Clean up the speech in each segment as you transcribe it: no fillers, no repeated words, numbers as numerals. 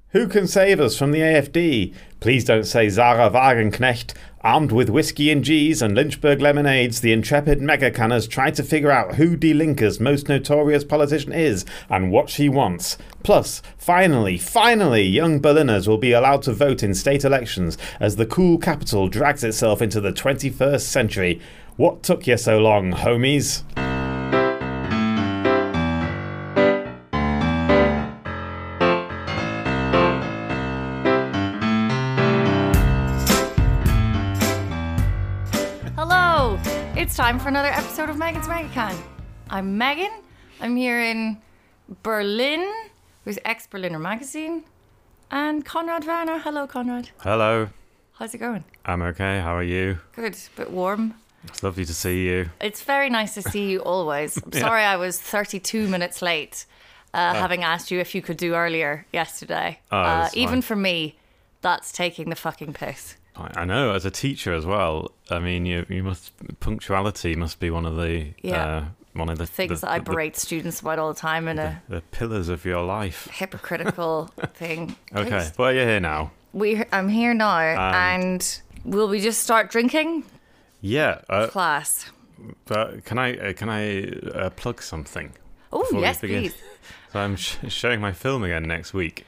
Who can save us from the AFD? Please don't say Zara Wagenknecht. Armed with whiskey and G's and Lynchburg lemonades, the intrepid mega-canners try to figure out who Die Linke's most notorious politician is and what she wants. Plus, finally, young Berliners will be allowed to vote in state elections as the cool capital drags itself into the 21st century. What took you so long, homies? It's time for another episode of Megan's Megacan. I'm Megan. I'm here in Berlin with Ex-Berliner Magazine and Konrad Werner. Hello, Konrad. Hello. How's it going? I'm okay. How are you? Good. A bit warm. It's lovely to see you. It's very nice to see you always. I'm sorry I was 32 minutes late, having asked you if you could do earlier yesterday. Even for me, that's taking the fucking piss. I know, as a teacher as well. I mean, you must punctuality must be one of the things that I berate students about all the time, and the pillars of your life. Hypocritical thing. Okay, well, you're here now. I'm here now, and will we just start drinking? Yeah, class. But can I plug something? Oh yes, please. So I'm showing my film again next week.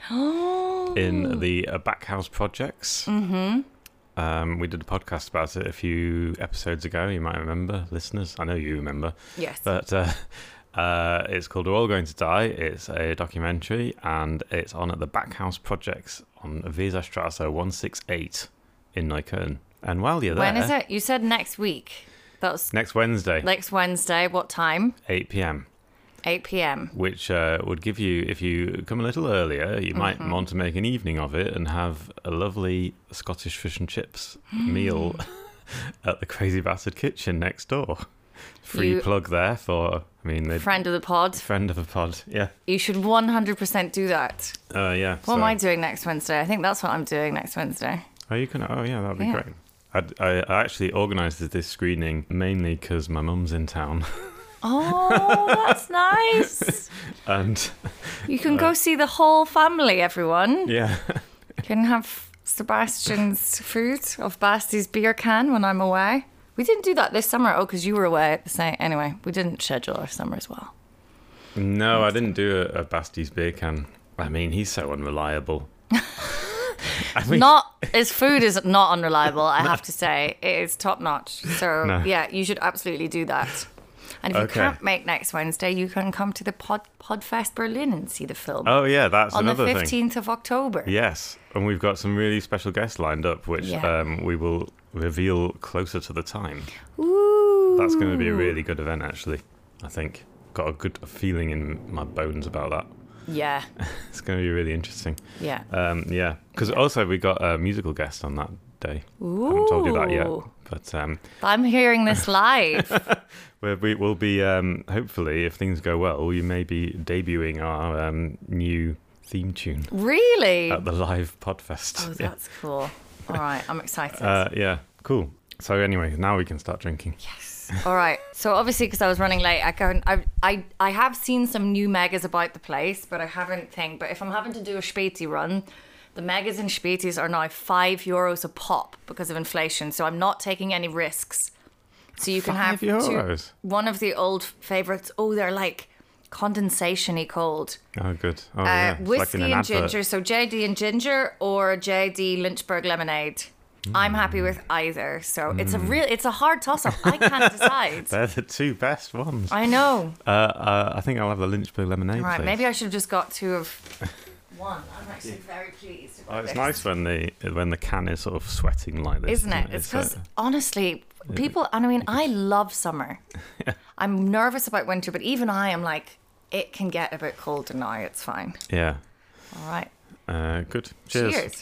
In the Backhouse Projects. Mm-hmm. We did a podcast about it a few episodes ago. You might remember, listeners. I know you remember. Yes. But it's called We're All Going to Die. It's a documentary, and it's on at the Backhouse Projects on Weserstrasse 168 in Neukölln. And while you're there... When is it? You said next week. That's next Wednesday. Next Wednesday. What time? 8 p.m. 8 p.m. Which would give you, if you come a little earlier, you might want to make an evening of it and have a lovely Scottish fish and chips meal at the Crazy Bastard Kitchen next door. Free plug there for, friend of the pod. Friend of the pod, yeah. You should 100% do that. Yeah. What am I doing next Wednesday? I think that's what I'm doing next Wednesday. Oh, you can? Oh, yeah, that'd be great. I actually organised this screening mainly because my mum's in town. Oh, that's nice. And you can go see the whole family, everyone. Yeah. You can have Sebastian's food of Basti's beer can when I'm away. We didn't do that this summer. Oh, because you were away at the same... Anyway, we didn't schedule our summer as well. No, I didn't do a Basti's beer can. I mean, he's so unreliable. His food is not unreliable, I have to say. It is top notch. So, yeah, you should absolutely do that. And if you can't make next Wednesday, you can come to the Podfest Berlin and see the film. Oh, yeah, that's another thing. On the 15th of October. Yes, and we've got some really special guests lined up, which we will reveal closer to the time. Ooh. That's going to be a really good event, actually, I think. Got a good feeling in my bones about that. Yeah. It's going to be really interesting. Yeah. Yeah, because also we got a musical guest on that day. Ooh. I haven't told you that yet. But I'm hearing this live. we will be, hopefully, if things go well, we may be debuting our new theme tune. Really? At the live Podfest. Oh, that's cool. All right, I'm excited. Yeah, cool. So anyway, now we can start drinking. Yes. All right. So obviously, because I was running late, I have seen some new megas about the place, but I haven't But if I'm having to do a Späti run, the megas and Spätis are now €5 a pop because of inflation. So I'm not taking any risks. So you can have one of the old favourites. Oh, they're like condensation-y cold. Oh, good. Oh, yeah. Whiskey like and ginger. So JD and ginger or JD Lynchburg lemonade. I'm happy with either. So it's a hard toss-up. I can't decide. They're the two best ones. I know. I think I'll have the Lynchburg lemonade. Right, please. maybe I should have just got two of one. I'm actually very pleased. It's nice when the can is sort of sweating like this, isn't it? It's because honestly, people. And I mean, I love summer. Yeah. I'm nervous about winter, but even I am like, it can get a bit colder now. It's fine. Yeah. All right. Good. Cheers.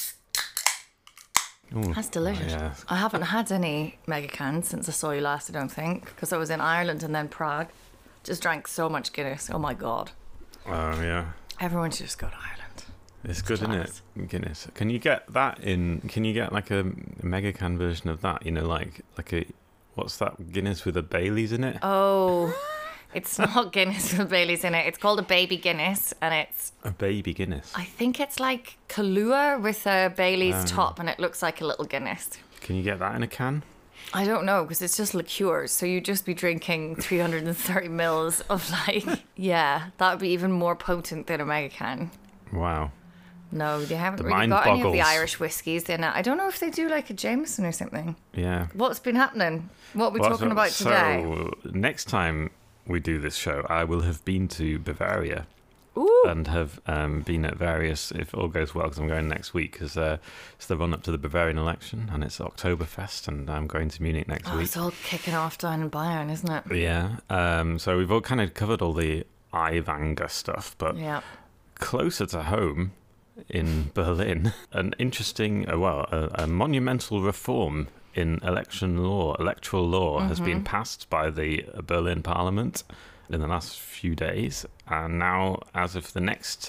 Ooh, that's delicious. Yeah. I haven't had any mega cans since I saw you last, I don't think, because I was in Ireland and then Prague. Just drank so much Guinness. Oh my God. Oh, yeah. Everyone should just go to Ireland. It's good, isn't it? Guinness. Can you get that in? Can you get like a mega can version of that? You know, like a what's that Guinness with the Baileys in it? Oh, It's not Guinness with Bailey's in it. It's called a baby Guinness, and it's... A baby Guinness. I think it's like Kahlua with a Bailey's top, and it looks like a little Guinness. Can you get that in a can? I don't know, because it's just liqueurs, so you'd just be drinking 330 mils of like... Yeah, that would be even more potent than a mega can. Wow. No, they haven't The really mind got any of the boggles. Irish whiskies in it. I don't know if they do like a Jameson or something. Yeah. What's been happening? What are we Well, talking about today? So, next time we do this show, I will have been to Bavaria. Ooh. And have been at various, if all goes well, because I'm going next week, because it's the run up to the Bavarian election, and it's Oktoberfest, and I'm going to Munich next week. It's all kicking off down in Bayern, isn't it? Yeah. So we've all kind of covered all the Aiwanger stuff, but Yeah. closer to home in Berlin, an interesting, a monumental reform in electoral law has been passed by the Berlin Parliament in the last few days, and now, as of the next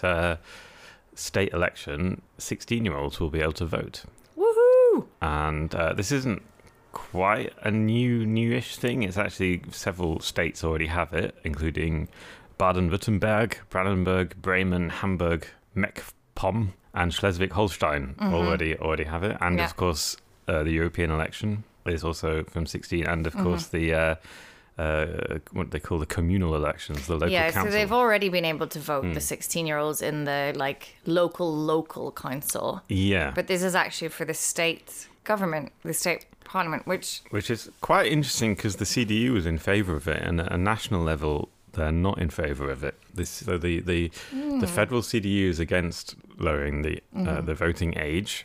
state election, 16-year-olds will be able to vote. Woohoo! And this isn't quite a newish thing. It's actually several states already have it, including Baden-Württemberg, Brandenburg, Bremen, Hamburg, Meckpomm, and Schleswig-Holstein already have it. And Yeah. of course, the European election is also from 16, and of course the what they call the communal elections, the local council. So they've already been able to vote, the 16-year-olds in the like local council. Yeah. But this is actually for the state government, the state parliament, which is quite interesting because the CDU is in favour of it, and at a national level, they're not in favour of it. The federal CDU is against lowering the voting age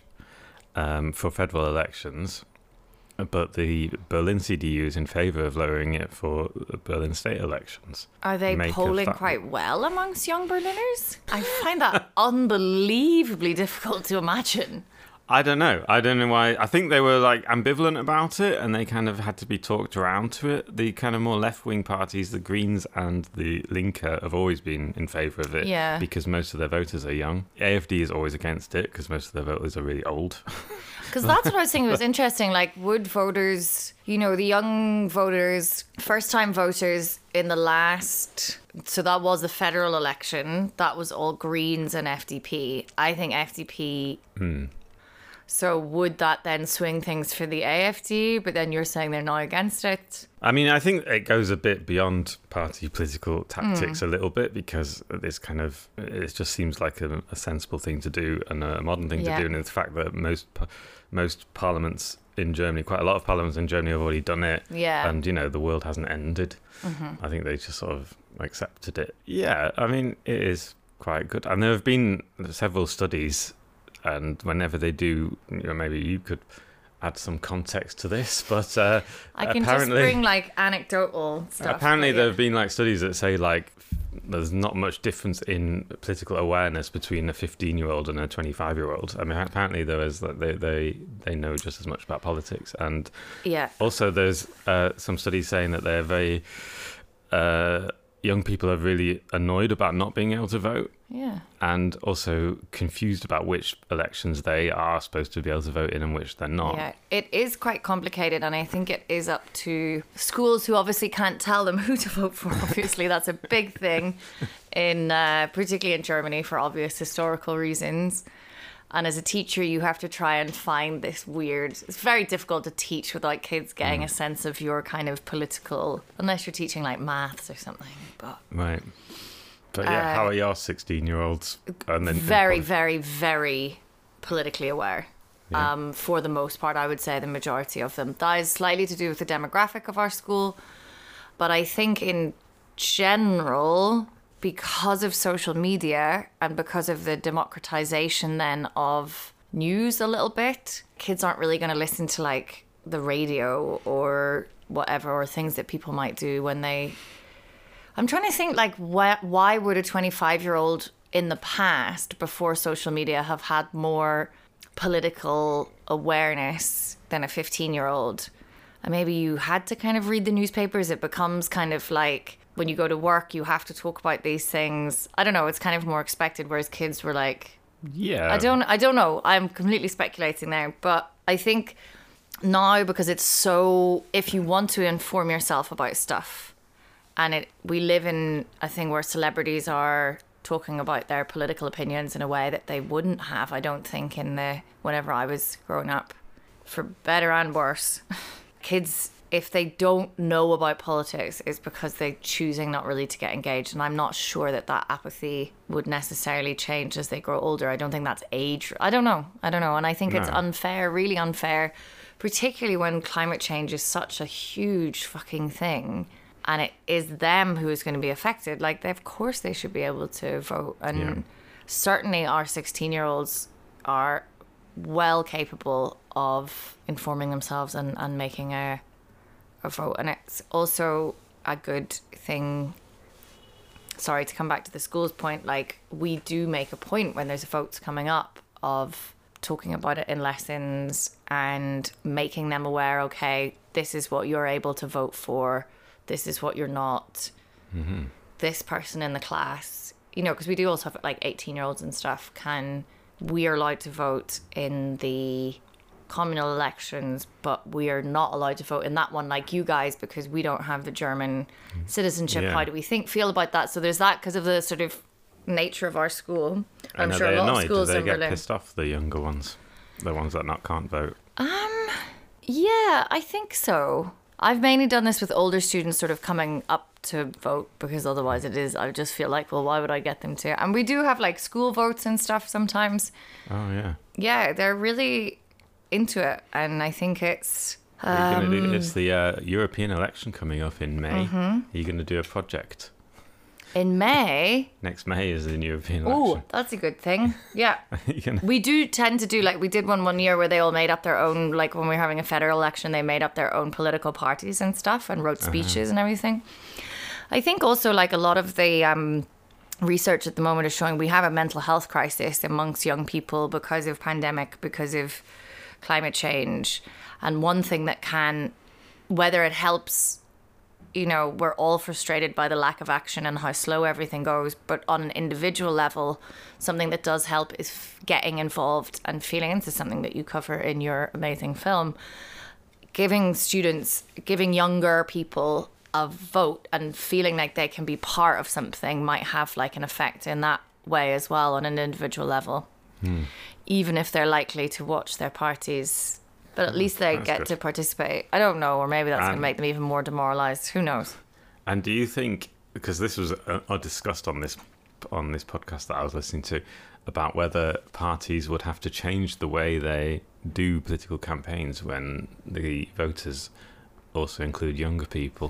for federal elections, but the Berlin CDU is in favour of lowering it for Berlin state elections. are they Make of polling that- quite well amongst young Berliners? I find that unbelievably difficult to imagine. I don't know why. I think they were like ambivalent about it, and they kind of had to be talked around to it. The kind of more left-wing parties, the Greens and the Linke, have always been in favour of it, Yeah. because most of their voters are young. AfD is always against it because most of their voters are really old. Because that's what I was thinking was interesting. Like, would voters, the young voters, first-time voters in the last... So that was the federal election. That was all Greens and FDP. I think FDP... So would that then swing things for the AfD? But then you're saying they're now against it. I mean, I think it goes a bit beyond party political tactics a little bit, because it just seems like a sensible thing to do and a modern thing Yeah. to do. And the fact that most parliaments in Germany, quite a lot of parliaments in Germany have already done it. Yeah. And, the world hasn't ended. I think they just sort of accepted it. Yeah, I mean, it is quite good. And there have been several studies, and whenever they do, maybe you could add some context to this, but I can just apparently, bring like anecdotal stuff. apparently but there yeah. have been like studies that say like there's not much difference in political awareness between a 15-year-old and a 25-year-old. I mean, apparently there is that they know just as much about politics, and Yeah. also there's some studies saying that they're very young people are really annoyed about not being able to vote, Yeah. and also confused about which elections they are supposed to be able to vote in and which they're not. Yeah, it is quite complicated, and I think it is up to schools who obviously can't tell them who to vote for. Obviously, that's a big thing, particularly in Germany, for obvious historical reasons. And as a teacher, you have to try and find this weird... It's very difficult to teach without kids getting a sense of your kind of political... Unless you're teaching, like, maths or something. But Right. But yeah, how are your 16-year-olds? And then very, very, very politically aware. Yeah. For the most part, I would say the majority of them. That is slightly to do with the demographic of our school. But I think in general, because of social media and because of the democratization then of news a little bit, kids aren't really going to listen to like the radio or whatever, or things that people might do when they... I'm trying to think like why would a 25-year-old in the past, before social media, have had more political awareness than a 15-year-old? And maybe you had to kind of read the newspapers. It becomes kind of like when you go to work, you have to talk about these things. I don't know. It's kind of more expected, whereas kids were like, Yeah. I don't know. I'm completely speculating there. But I think now, because it's so, if you want to inform yourself about stuff, And we live in a thing where celebrities are talking about their political opinions in a way that they wouldn't have, I don't think, whenever I was growing up. For better and worse, kids, if they don't know about politics, it's because they're choosing not really to get engaged. And I'm not sure that apathy would necessarily change as they grow older. I don't think that's age. I don't know. And I think it's unfair, really unfair, particularly when climate change is such a huge fucking thing. And it is them who is going to be affected. Like, of course they should be able to vote. And certainly our 16-year-olds are well capable of informing themselves and making a vote. And it's also a good thing, sorry, to come back to the school's point, like, we do make a point when there's votes coming up of talking about it in lessons and making them aware, okay, this is what you're able to vote for, this is what you're not. This person in the class, you know, because we do also have like 18-year-olds and stuff, we are allowed to vote in the communal elections, but we are not allowed to vote in that one like you guys because we don't have the German citizenship. How do we feel about that? So there's that because of the sort of nature of our school. I'm sure a lot of schools in Berlin. Do they get pissed off, the younger ones? The ones that can't vote? Yeah, I think so. I've mainly done this with older students sort of coming up to vote because otherwise I just feel like, well, why would I get them to? And we do have like school votes and stuff sometimes. Oh, yeah. Yeah, they're really into it. And I think it's... it's the European election coming up in May. Are you going to do a project? In May? Next May is the European election. Oh, that's a good thing. Yeah. We do tend to do, like, we did one year where they all made up their own, like when we were having a federal election, they made up their own political parties and stuff and wrote speeches and everything. I think also, like, a lot of the research at the moment is showing we have a mental health crisis amongst young people because of pandemic, because of climate change. And one thing that can, whether it helps, you know, we're all frustrated by the lack of action and how slow everything goes. But on an individual level, something that does help is getting involved and feeling into something that you cover in your amazing film. Giving younger people a vote and feeling like they can be part of something might have like an effect in that way as well on an individual level. Even if they're likely to watch their parties. But at least they get to participate. I don't know, or maybe that's going to make them even more demoralised. Who knows? And do you think, because this was discussed on this podcast that I was listening to, about whether parties would have to change the way they do political campaigns when the voters also include younger people?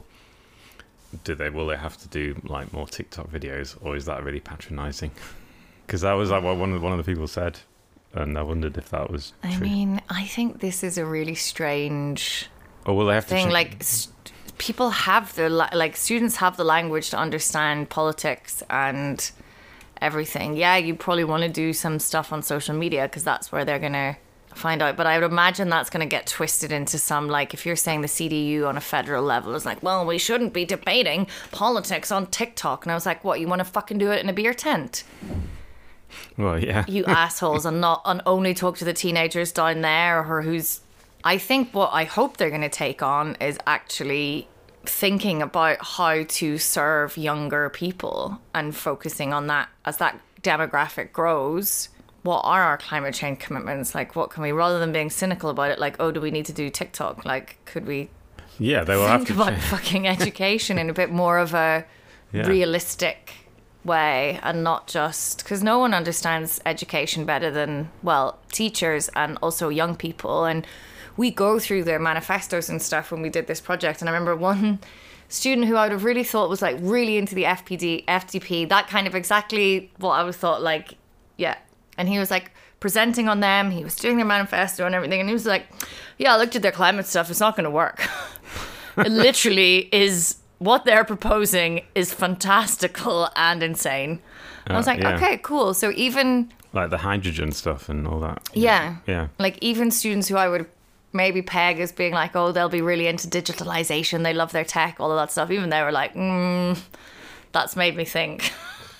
Will they have to do like more TikTok videos, or is that really patronising? Because that was like what one of the people said. And I wondered if that was true. I mean, I think this is a really strange will they have thing. To like, people have students have the language to understand politics and everything. Yeah, you probably want to do some stuff on social media because that's where they're going to find out. But I would imagine that's going to get twisted into some, like, if you're saying the CDU on a federal level is like, well, we shouldn't be debating politics on TikTok. And I was like, what, you want to fucking do it in a beer tent? Well, yeah. You assholes, and only talk to the teenagers down there or who's... I think what I hope they're going to take on is actually thinking about how to serve younger people and focusing on that as that demographic grows. What are our climate change commitments? Like, what can we, rather than being cynical about it, like, oh, do we need to do TikTok? Like, could we they will have to think about fucking education in a bit more of a realistic way, and not just because no one understands education better than, well, teachers and also young people. And we go through their manifestos and stuff when we did this project, and I remember one student who I would have really thought was like really into the FDP, that kind of exactly what I would thought, like, yeah. And he was like presenting on them, he was doing their manifesto and everything, and he was like, yeah, I looked at their climate stuff, it's not going to work. It literally is. What they're proposing is fantastical and insane. I was like, okay, cool. So even... like the hydrogen stuff and all that. Yeah. Like even students who I would maybe peg as being like, oh, they'll be really into digitalization, they love their tech, all of that stuff. Even they were like, that's made me think.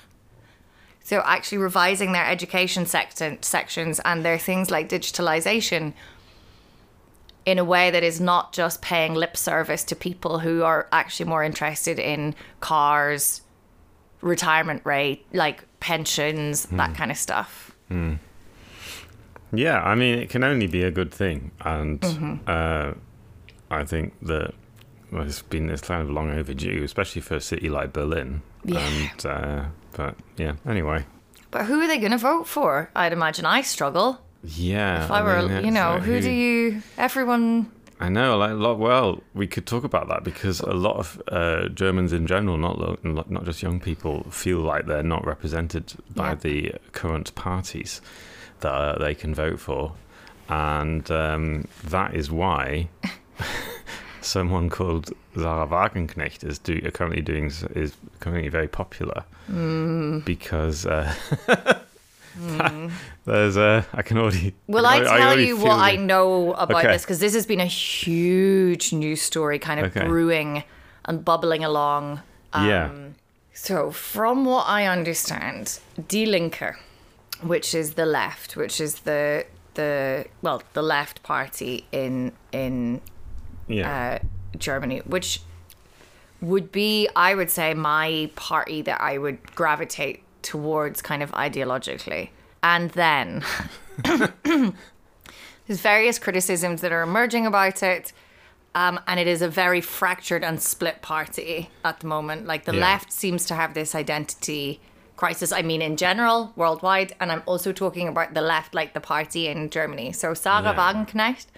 So actually revising their education sections and their things like digitalization in a way that is not just paying lip service to people who are actually more interested in cars, retirement rate, like pensions, that kind of stuff. Yeah, I mean, it can only be a good thing. And I think that it's kind of long overdue, especially for a city like Berlin. Yeah. And, but yeah, anyway. But who are they going to vote for? I'd imagine I struggle. Yeah. If I were, mean, like, who do you, everyone... I know, well, we could talk about that because a lot of Germans in general, not just young people, feel like they're not represented by the current parties that they can vote for. And that is why someone called Sarah Wagenknecht is currently very popular because there's I can already. Will I tell you what I know about Okay. this? Because this has been a huge news story, kind of brewing and bubbling along. So, from what I understand, Die Linke, which is the left, which is the left party in Germany, which would be, I would say, my party that I would gravitate towards kind of ideologically. And then there's various criticisms that are emerging about it. And it is a very fractured and split party at the moment. Like the left seems to have this identity crisis. I mean, in general, worldwide. And I'm also talking about the left, like the party in Germany. So Sarah Wagenknecht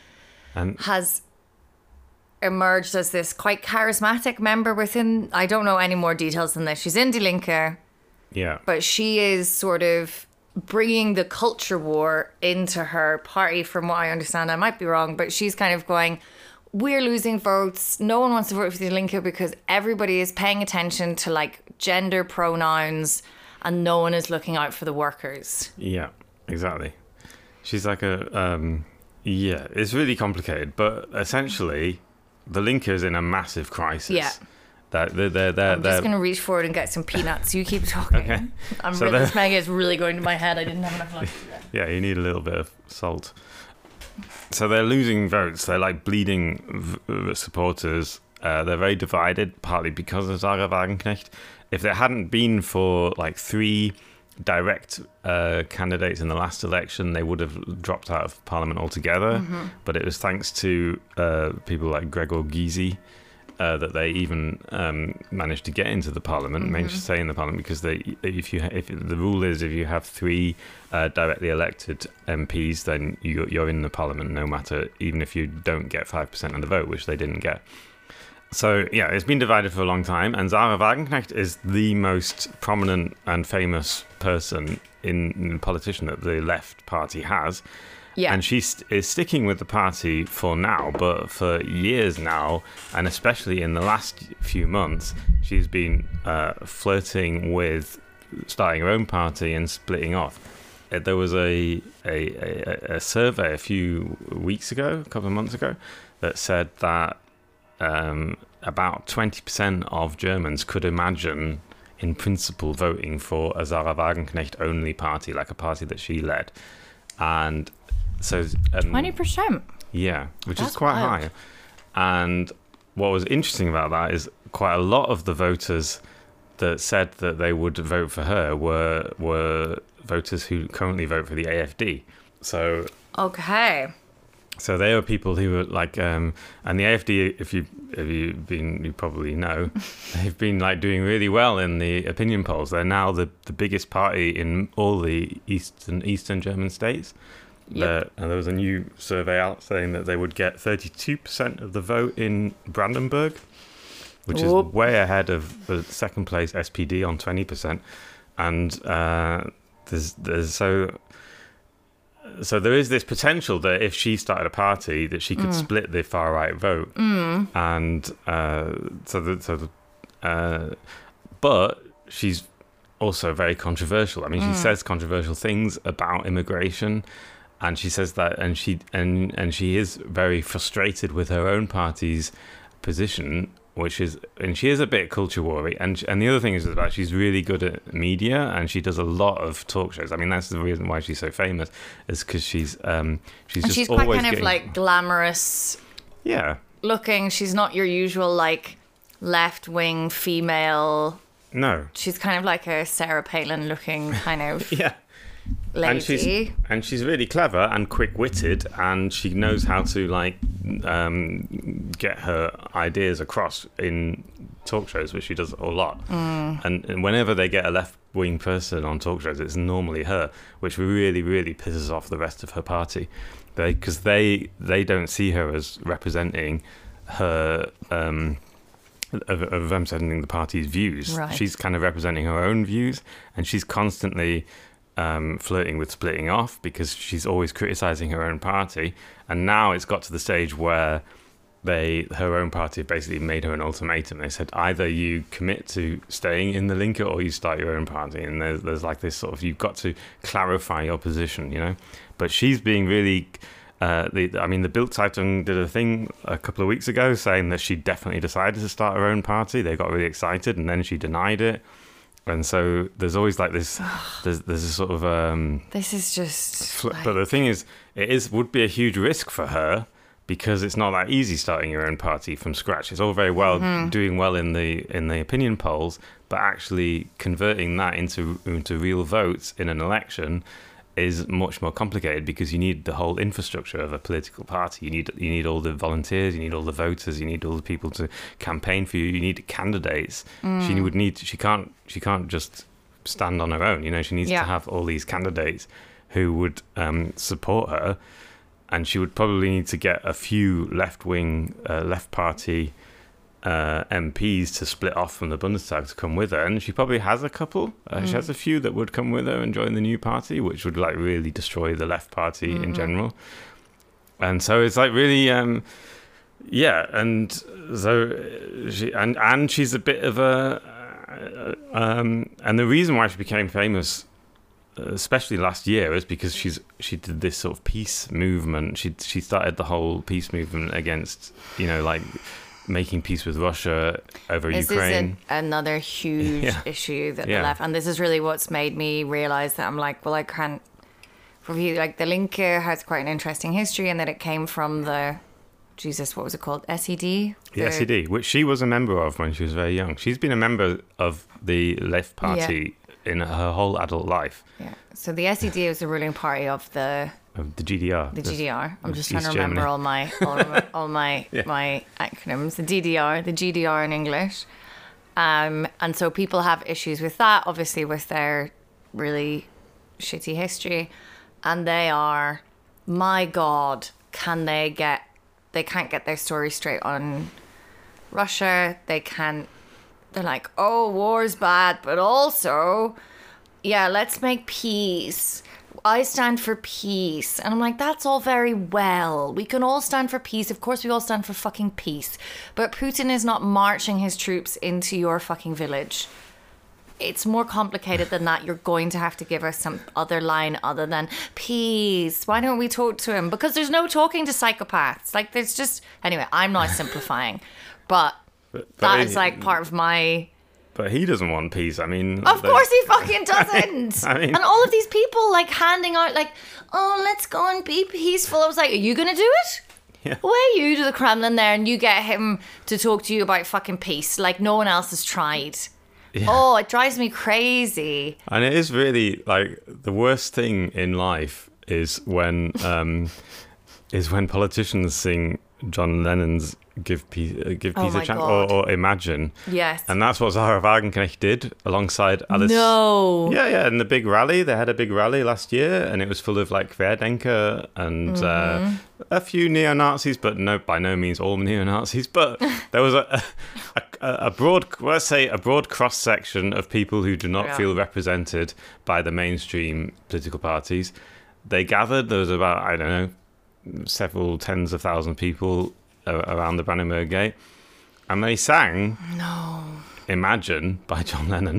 has emerged as this quite charismatic member within, I don't know any more details than this. She's in Die Linke. Yeah. But she is sort of bringing the culture war into her party, from what I understand. I might be wrong, but she's kind of going, we're losing votes. No one wants to vote for Die Linke because everybody is paying attention to like gender pronouns and no one is looking out for the workers. Yeah, exactly. She's like it's really complicated, but essentially the Linke is in a massive crisis. Yeah. I'm just going to reach forward and get some peanuts. You keep talking. Okay. This mega is really going to my head. I didn't have enough lunch. Yeah, you need a little bit of salt. So they're losing votes. They're like bleeding supporters. They're very divided, partly because of Sarah Wagenknecht. If there hadn't been for like 3 direct candidates in the last election, they would have dropped out of parliament altogether. But it was thanks to people like Gregor Gysi that they even managed to get into the parliament, managed to stay in the parliament, because if the rule is if you have 3 directly elected MPs, then you're in the parliament no matter, even if you don't get 5% of the vote, which they didn't get. So yeah, it's been divided for a long time, and Sarah Wagenknecht is the most prominent and famous person in politician that the left party has. Yeah. And she is sticking with the party for now, but for years now, and especially in the last few months, she's been flirting with starting her own party and splitting off. There was a survey a few weeks ago, a couple of months ago, that said that about 20% of Germans could imagine, in principle, voting for a Sarah Wagenknecht-only party, like a party that she led. And so 20%. Yeah, which That's is quite wild. high. And what was interesting about that is quite a lot of the voters that said that they would vote for her were voters who currently vote for the AfD. So Okay. So they are people who were like, and the AfD, if you probably know, they've been like doing really well in the opinion polls. They're now the biggest party in all the eastern German states. Yep. And there was a new survey out saying that they would get 32% of the vote in Brandenburg, which is way ahead of the second place SPD on 20%. And So there is this potential that if she started a party, that she could split the far right vote, and but she's also very controversial. I mean, she says controversial things about immigration, and she says that, and she is very frustrated with her own party's position and she is a bit culture worry, and the other thing is about she's really good at media, and she does a lot of talk shows. I mean, that's the reason why she's so famous, is because she's she's quite always kind of like glamorous looking. She's not your usual like left-wing female. No, she's kind of like a Sarah Palin looking kind of lady. And she's really clever and quick-witted, and she knows how to like get her ideas across in talk shows, which she does a lot. And whenever they get a left-wing person on talk shows, it's normally her, which really, really pisses off the rest of her party, because they don't see her as representing her of representing the party's views. Right. She's kind of representing her own views, and she's constantly flirting with splitting off, because she's always criticizing her own party. And now it's got to the stage where her own party basically made her an ultimatum. They said, either you commit to staying in the Linke or you start your own party. And there's like this sort of, you've got to clarify your position, you know. But she's being really the Bild Zeitung did a thing a couple of weeks ago saying that she definitely decided to start her own party. They got really excited, and then she denied it. And so there's always like this, there's a sort of this is just but the thing is, would be a huge risk for her, because it's not that easy starting your own party from scratch. It's all very well doing well in the opinion polls, but actually converting that into real votes in an election is much more complicated, because you need the whole infrastructure of a political party. You need all the volunteers, you need all the voters, you need all the people to campaign for you. You need candidates. She can't just stand on her own. You know, she needs to have all these candidates who would support her, and she would probably need to get a few left-wing, left party MPs to split off from the Bundestag to come with her, and she probably has a couple. She has a few that would come with her and join the new party, which would like really destroy the left party in general. And so it's like really, and so she's a bit of a, and the reason why she became famous, especially last year, is because she did this sort of peace movement. She started the whole peace movement against, you know, like making peace with Russia over Ukraine. This is another huge issue that the left, and this is really what's made me realize that I'm like, well, I can't review, like the Linke has quite an interesting history, and that it came from what was it called? SED? The SED, which she was a member of when she was very young. She's been a member of the left party in her whole adult life. Yeah. So the SED was the ruling party of the GDR. The GDR. I'm just East trying to remember Germany. all my my acronyms. The GDR in English. And so people have issues with that, obviously, with their really shitty history. And they are, my God, they can't get their story straight on Russia. They're like, oh, war's bad, but also, let's make peace. I stand for peace. And I'm like, that's all very well. We can all stand for peace. Of course, we all stand for fucking peace. But Putin is not marching his troops into your fucking village. It's more complicated than that. You're going to have to give us some other line other than peace. Why don't we talk to him? Because there's no talking to psychopaths. Like, there's just... Anyway, I'm not simplifying. But that is like part of my... But he doesn't want peace. I mean... Of course he fucking doesn't. I mean, and all of these people like handing out like, oh, let's go and be peaceful. I was like, are you going to do it? Yeah. Away you to the Kremlin there, and you get him to talk to you about fucking peace like no one else has tried. Yeah. Oh, it drives me crazy. And it is really like the worst thing in life is when politicians sing John Lennon's Give Peace a Chance or Imagine. Yes. And that's what Zara Wagenknecht did alongside Alice. No. Yeah, in the big rally. They had a big rally last year, and it was full of like Querdenker and a few neo-Nazis, but by no means all neo-Nazis. But there was a broad, let's say, a broad cross-section of people who do not feel represented by the mainstream political parties. They gathered. There was about, I don't know, several tens of thousands of people around the Brandenburg Gate, and they sang Imagine by John Lennon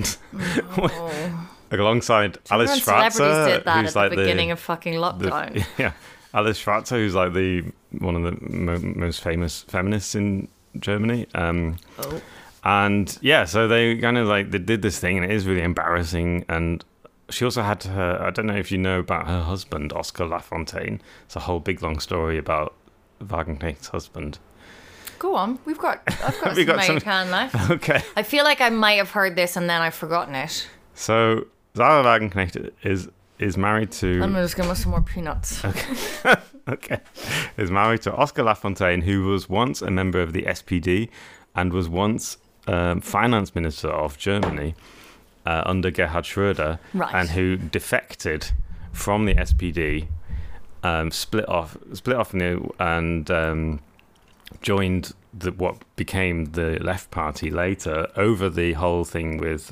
alongside Alice Schwarzer, did that who's at like the beginning of fucking lockdown. Alice Schwarzer, who's like one of the most famous feminists in Germany. Oh. And yeah, so they kind of like they did this thing, and it is really embarrassing. And she also had her, I don't know if you know about her husband, Oscar Lafontaine. It's a whole big long story about Wagenknecht's husband. Go on. I've got some can left. Okay. I feel like I might have heard this and then I've forgotten it. So Sarah Wagenknecht is married to... I'm just going to some more peanuts. Okay. Okay. Is married to Oscar Lafontaine, who was once a member of the SPD and was once finance minister of Germany under Gerhard Schröder, Right. and who defected from the SPD, split off and joined what became the Left Party later over the whole thing with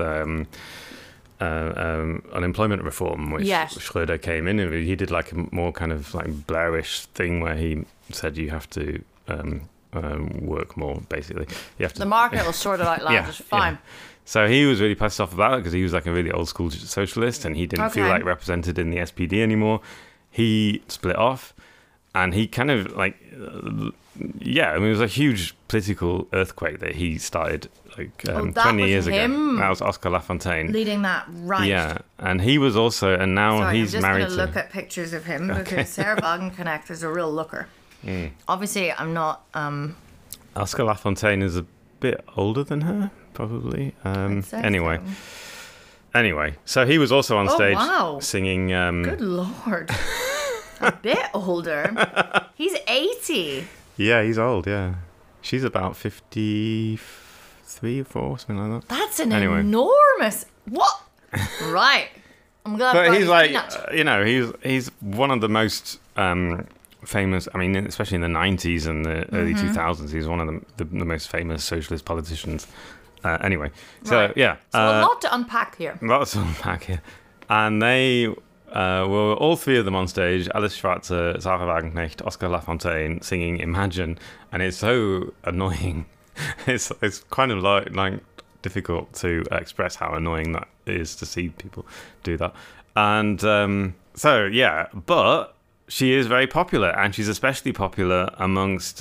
unemployment reform, which Yes. Schröder came in and he did like a more kind of like Blairish thing where he said you have to work more, basically. You have to, The market will sort it out, lads. Yeah, It's fine. yeah. So he was really pissed off about it because he was like a really old school socialist and he didn't feel Okay. like represented in the SPD anymore. He split off and he kind of like, it was a huge political earthquake that he started like that 20 was years him. ago. That was Oscar Lafontaine. Leading that right. Yeah, and he was also, and now Sorry, he's I'm just married going to to. look at pictures of him because Sarah Wagenknecht is a real looker. Mm. Obviously, I'm not... Oscar Lafontaine is a bit older than her, probably. I'd say Anyway. so. Anyway, so he was also on Oh, stage wow. singing. Good lord. A bit older. He's 80. Yeah, he's old. Yeah, she's about 53 or 4, something like that. That's an Anyway. enormous... What? Right. I'm glad I But brought he's his like, peanut. he's one of the most famous. I mean, especially in the 90s and the early 2000s, he's one of the most famous socialist politicians. Anyway, so Right. yeah, So a lot to unpack here. lots to unpack here. And they were all three of them on stage: Alice Schwarzer, Sarah Wagenknecht, Oscar Lafontaine, singing "Imagine," and it's so annoying. It's kind of like difficult to express how annoying that is to see people do that. And so yeah, but she is very popular, and she's especially popular amongst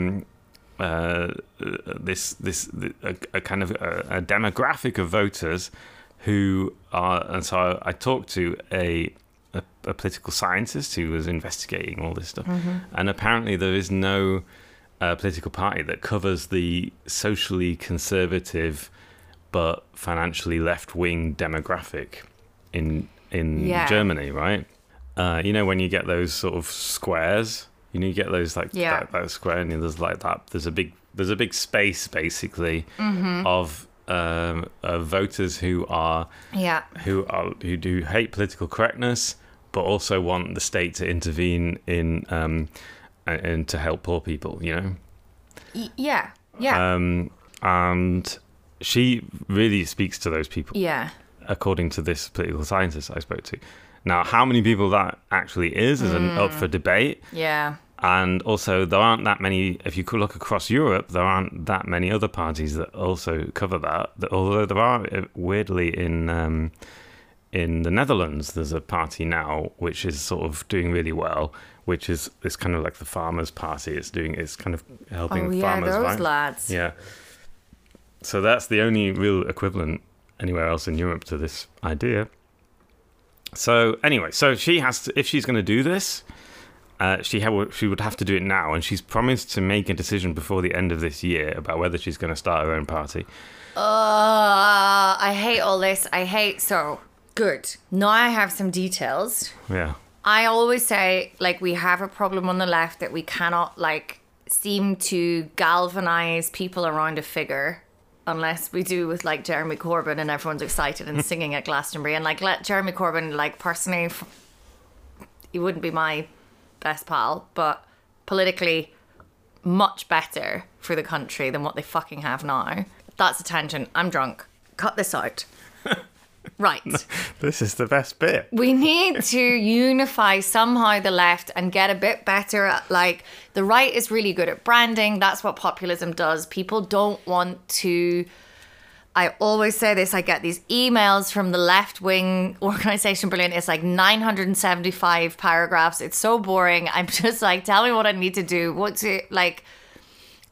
this a kind of a demographic of voters who are. And so I talked to a political scientist who was investigating all this stuff, and apparently there is no political party that covers the socially conservative but financially left-wing demographic in Yeah. Germany, right? You know, when you get those sort of squares, you get those like that square, and there's like that. There's a big space basically of voters who do hate political correctness, but also want the state to intervene in and to help poor people. You know. Yeah. And she really speaks to those people. Yeah. According to this political scientist I spoke to. Now, how many people that actually is up for debate. Yeah. And also, there aren't that many, if you could look across Europe, there aren't that many other parties that also cover that. Although there are, weirdly, in the Netherlands, there's a party now which is sort of doing really well, which is kind of like the Farmers' Party. It's kind of helping farmers. Those lads. Yeah. So that's the only real equivalent anywhere else in Europe to this idea. So anyway, so she has to, if she's going to do this, she would have to do it now, and she's promised to make a decision before the end of this year about whether she's going to start her own party. I hate all this. So good. Now I have some details. Yeah. I always say, like, we have a problem on the left that we cannot, like, seem to galvanize people around a figure unless we do with, like, Jeremy Corbyn and everyone's excited and singing at Glastonbury. And, like, let Jeremy Corbyn, like, personally, he wouldn't be my best pal, but politically much better for the country than what they fucking have now. That's a tangent. I'm drunk. Cut this out. Right. This is the best bit. We need to unify somehow the left and get a bit better at, like, the right is really good at branding. That's what populism does. People don't want to... I always say this, I get these emails from the left-wing organisation Brilliant. It's like 975 paragraphs. It's so boring. I'm just like, tell me what I need to do. What's it, like...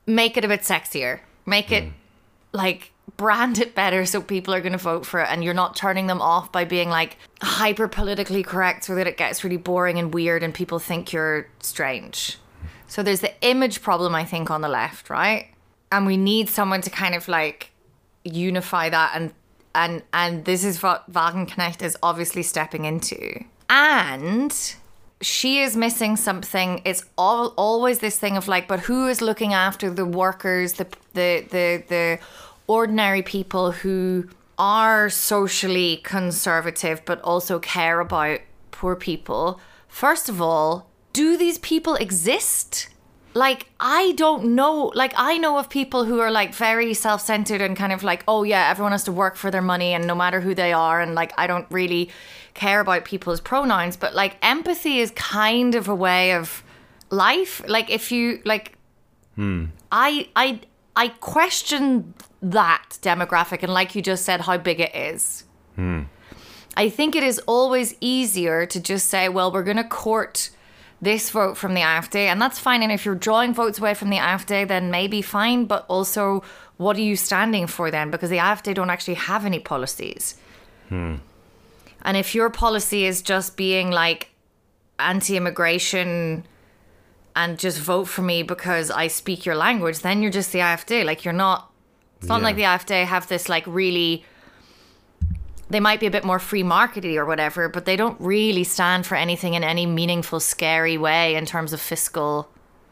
make it a bit sexier. Make it like brand it better so people are going to vote for it, and you're not turning them off by being like hyper politically correct so that it gets really boring and weird and people think you're strange. So there's the image problem, I think, on the left, right? And we need someone to kind of like unify that, and this is what Wagenknecht is obviously stepping into. And she is missing something. It's always this thing of like, but who is looking after the workers, the ordinary people who are socially conservative but also care about poor people? First of all, do these people exist? Like, I don't know. Like, I know of people who are like very self-centered and kind of like, oh yeah, everyone has to work for their money and no matter who they are, and like, I don't really care about people's pronouns. But like, empathy is kind of a way of life. Like, if you like, I question that demographic, and like you just said, how big it is. I think it is always easier to just say, well, we're going to court this vote from the AfD, and that's fine. And if you're drawing votes away from the AfD, then maybe fine. But also, what are you standing for then? Because the AfD don't actually have any policies. And if your policy is just being like anti-immigration and just vote for me because I speak your language, then you're just the AfD. Like, you're not. It's not like the AfD have this like really. They might be a bit more free markety or whatever, but they don't really stand for anything in any meaningful, scary way in terms of fiscal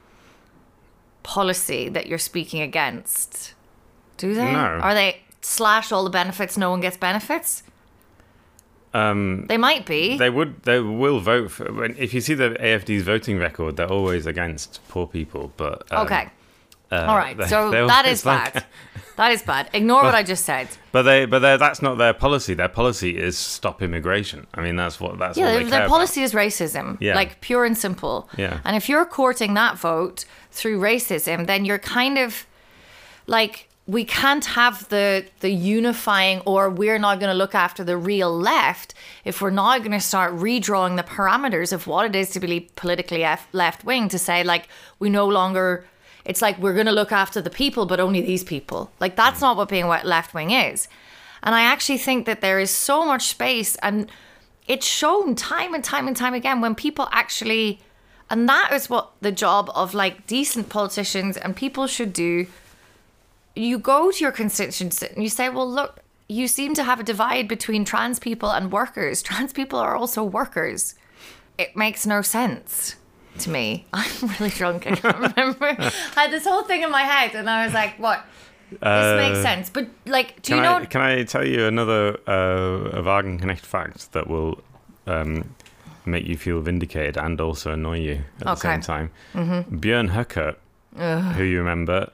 policy that you're speaking against. Do they? No. Are they slash all the benefits, no one gets benefits? They might be. They will vote for. If you see the AfD's voting record, they're always against poor people. But okay. All right, so that is bad. That is bad. Ignore what I just said. But that's not their policy. Their policy is stop immigration. I mean, that's all they care their policy is racism, like pure and simple. Yeah. And if you're courting that vote through racism, then you're kind of like, we can't have the unifying, or we're not going to look after the real left if we're not going to start redrawing the parameters of what it is to be politically left wing, to say like, we no longer. It's like, we're going to look after the people, but only these people. Like, that's not what being left wing is. And I actually think that there is so much space, and it's shown time and time and time again when people actually, and that is what the job of like decent politicians and people should do. You go to your constituency and you say, well, look, you seem to have a divide between trans people and workers. Trans people are also workers. It makes no sense to me. I'm really drunk. I can't remember. I had this whole thing in my head and I was like, what? This makes sense. But like, do you know? Can I tell you another Wagenknecht fact that will make you feel vindicated and also annoy you at the same time? Björn Höcke, who you remember,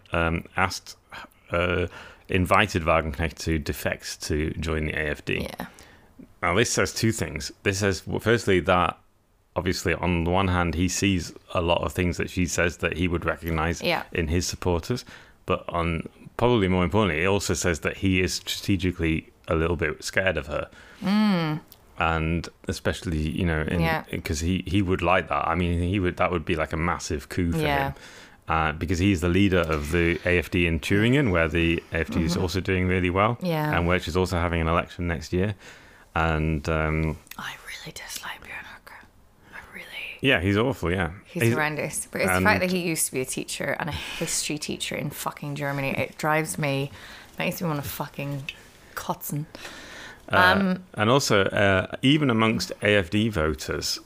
invited Wagenknecht to defect to join the AfD. Yeah. Now this says two things. This says, well, firstly, that obviously, on the one hand, he sees a lot of things that she says that he would recognise in his supporters. But on probably more importantly, it also says that he is strategically a little bit scared of her. And especially, you know, because he would like that. I mean, that would be like a massive coup for him. Because he's the leader of the AfD in Thuringen, where the AfD is also doing really well. Yeah. And which is also having an election next year. And I really dislike Björn Höcke. Yeah, he's awful, yeah. He's horrendous. But it's the fact that he used to be a teacher and a history teacher in fucking Germany. It makes me want to fucking kotzen. And also, even amongst AfD voters,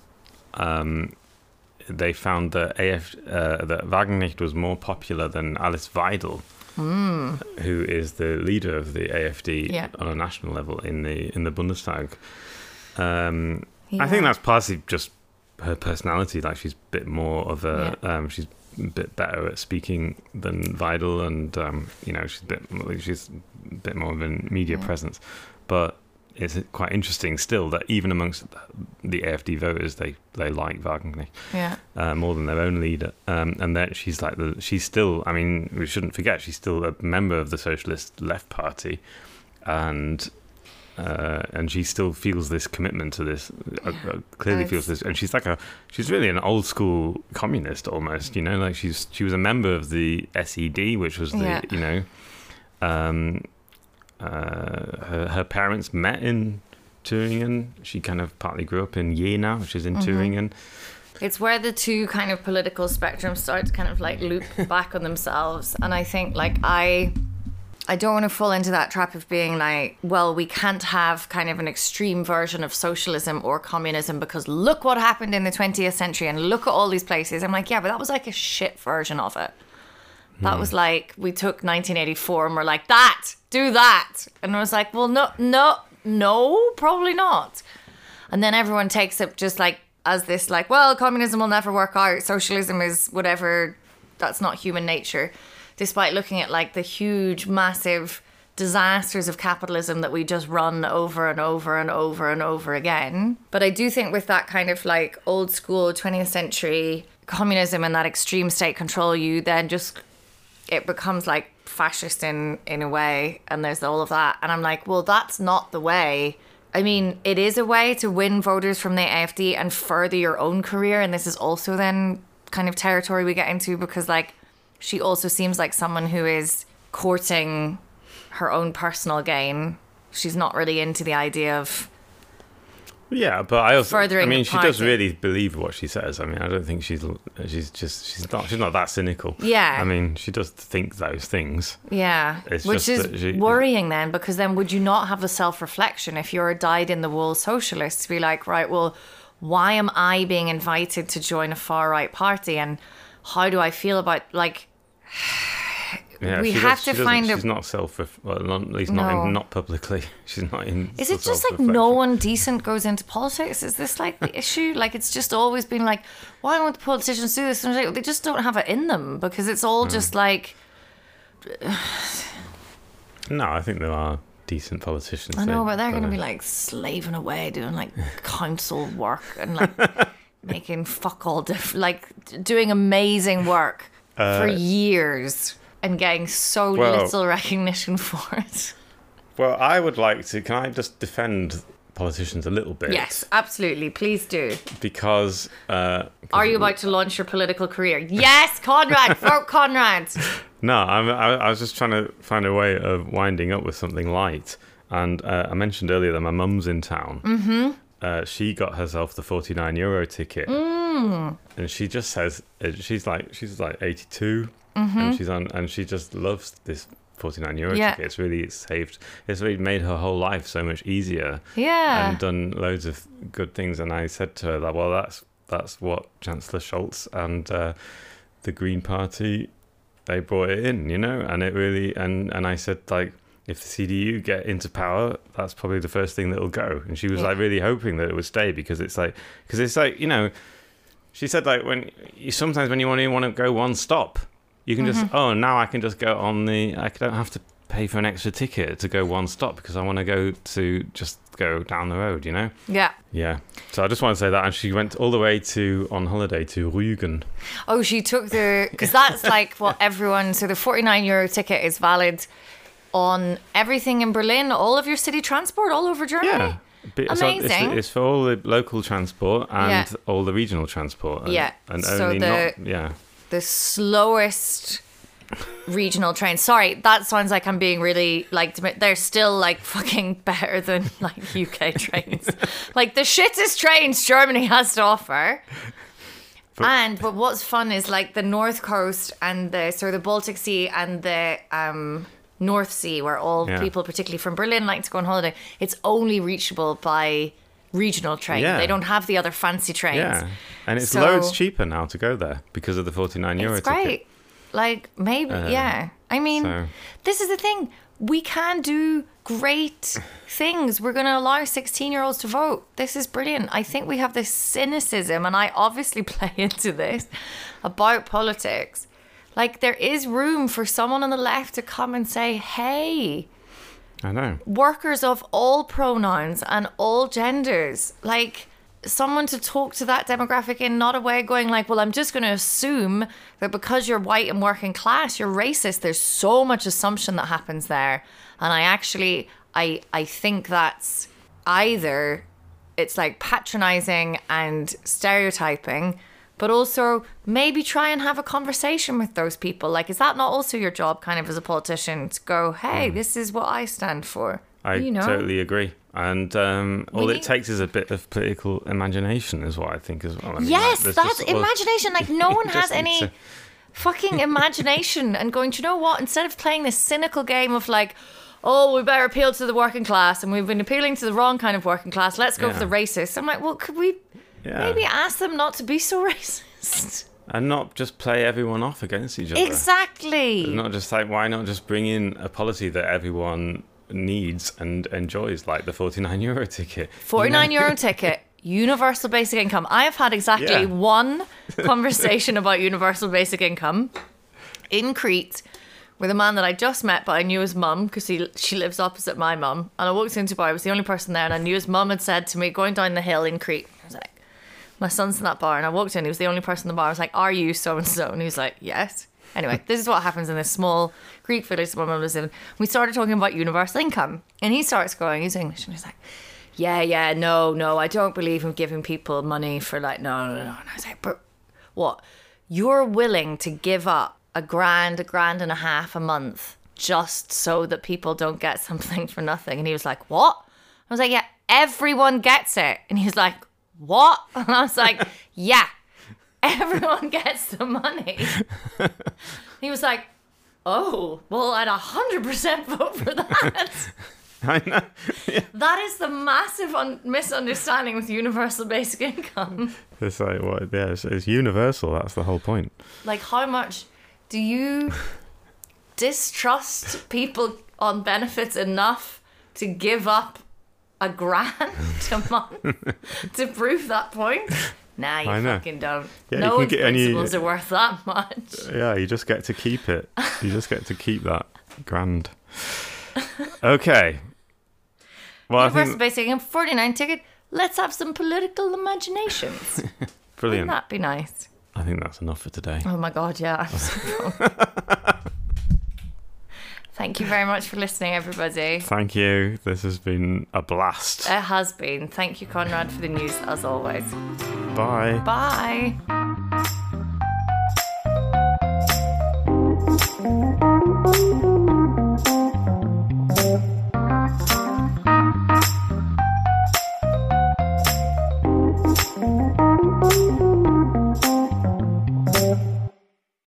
they found that that Wagenknecht was more popular than Alice Weidel, who is the leader of the AfD on a national level in the Bundestag. I think that's partly just her personality. Like, she's a bit more of a she's a bit better at speaking than Weidel, and you know, she's a bit more of a media presence. But it's quite interesting still that even amongst the AfD voters, they like Wagenknecht more than their own leader, and that she's still. I mean, we shouldn't forget she's still a member of the Socialist Left Party, and and she still feels this commitment to this. Clearly feels this, and she's really an old school communist almost. You know, like she was a member of the SED, which was the her parents met in Thüringen. She kind of partly grew up in Jena, which is in Thüringen. It's where the two kind of political spectrums start to kind of like loop back on themselves. And I think like I don't want to fall into that trap of being like, well, we can't have kind of an extreme version of socialism or communism because look what happened in the 20th century and look at all these places. I'm like, yeah, but that was like a shit version of it. That was like, we took 1984 and we're like, do that. And I was like, well, no, probably not. And then everyone takes it just like as this like, well, communism will never work out. Socialism is whatever. That's not human nature. Despite looking at like the huge, massive disasters of capitalism that we just run over and over and over and over again. But I do think with that kind of like old school 20th century communism and that extreme state control, you then just, it becomes like fascist in a way. And there's all of that. And I'm like, well, that's not the way. I mean, it is a way to win voters from the AfD and further your own career. And this is also then kind of territory we get into because like, she also seems like someone who is courting her own personal gain. She's not really into the idea of but I also furthering. I mean, the she party. does really believe what she says. I mean, I don't think she's not that cynical. Yeah. I mean, she does think those things. Yeah, It's which just is that worrying then, because then would you not have the self-reflection if you're a dyed-in-the-wool socialist to be like, right, well, why am I being invited to join a far-right party, and how do I feel about like? Yeah, we have to find She's not well, at least not publicly. She's not in. Is it just like no one decent goes into politics? Is this like the issue? Like it's just always been like, why won't the politicians do this? And like, they just don't have it in them because it's all just like. No, I think there are decent politicians. I know, but they're going to be like slaving away doing like council work and like making fuck all like doing amazing work for years. And getting so little recognition for it. Well, I would like to. Can I just defend politicians a little bit? Yes, absolutely. Please do. Because. Are you about to launch your political career? Yes, Conrad. Vote Conrad. No, I was just trying to find a way of winding up with something light. And I mentioned earlier that my mum's in town. Mm-hmm. She got herself the €49 ticket. And she just says she's like 82. Mm-hmm. And she just loves this €49 ticket. It's really made her whole life so much easier. Yeah. And done loads of good things. And I said to her that, well, that's what Chancellor Scholz and the Green Party, they brought it in, you know. And it really and I said like, if the CDU get into power, that's probably the first thing that'll go. And she was like really hoping that it would stay because it's like you know, she said like sometimes when you want to go one stop. You can just, now I can just go I don't have to pay for an extra ticket to go one stop because I want to just go down the road, you know? Yeah. Yeah. So I just want to say that. And she went all the way on holiday to Rügen. Oh, she took because that's like what everyone, so the €49 ticket is valid on everything in Berlin, all of your city transport, all over Germany. Yeah. Amazing. It's for all the local transport and all the regional transport. And so only the slowest regional trains. Sorry, that sounds like I'm being really like, they're still like fucking better than like UK trains. Like the shittest trains Germany has to offer. But what's fun is like the North Coast and the Baltic Sea and the North Sea, where all people, particularly from Berlin, like to go on holiday. It's only reachable by regional train. They don't have the other fancy trains. Yeah, and it's loads cheaper now to go there because of the €49 ticket. It's great. Like maybe, I mean, this is the thing. We can do great things. We're going to allow 16-year-olds to vote. This is brilliant. I think we have this cynicism, and I obviously play into this, about politics. Like, there is room for someone on the left to come and say, hey, I know, workers of all pronouns and all genders, like, someone to talk to that demographic in not a way going like, well, I'm just going to assume that because you're white and working class, you're racist. There's so much assumption that happens there. And I think that's either it's like patronizing and stereotyping, but also maybe try and have a conversation with those people. Like, is that not also your job, kind of, as a politician, to go, hey, this is what I stand for? I totally agree. And all it takes is a bit of political imagination, is what I think as well. I mean, yes, like, that's imagination. Like, no one has any fucking imagination. And going, do you know what? Instead of playing this cynical game of like, oh, we better appeal to the working class, and we've been appealing to the wrong kind of working class, let's go for the racists. I'm like, well, could we maybe ask them not to be so racist? And not just play everyone off against each other. Exactly. Not just like, why not just bring in a policy that everyone needs and enjoys, like the €49 ticket. €49 ticket, universal basic income. I have had exactly one conversation about universal basic income in Crete with a man that I just met, but I knew his mum because she lives opposite my mum. And I walked into the bar, I was the only person there, and I knew his mum had said to me, going down the hill in Crete, I was like, my son's in that bar. And I walked in, he was the only person in the bar. I was like, are you so-and-so? And he was like, yes. Anyway, this is what happens in this small Greek village that my mum lives in. We started talking about universal income. And he starts going, he's English, and he's like, no, I don't believe in giving people money for like, no. And I was like, but what? You're willing to give up $1,000 and a half a month just so that people don't get something for nothing? And he was like, what? I was like, yeah, everyone gets it. And he was like, what? And I was like, yeah. Everyone gets the money. He was like, oh, well, I'd 100% vote for that. I know. Yeah. That is the massive misunderstanding with universal basic income. It's like, what? Yeah, it's universal. That's the whole point. Like, how much do you distrust people on benefits enough to give up $1,000 a month to prove that point? Nah, you fucking don't. Yeah, no one's principles are worth that much. Yeah, you just get to keep it. You just get to keep that grand. Okay. Well, Universal basic income, 49 ticket. Let's have some political imaginations. Brilliant. Wouldn't that be nice? I think that's enough for today. Oh my God, yeah. I'm so Thank you very much for listening, everybody. Thank you. This has been a blast. It has been. Thank you, Conrad, for the news, as always. Bye. Bye.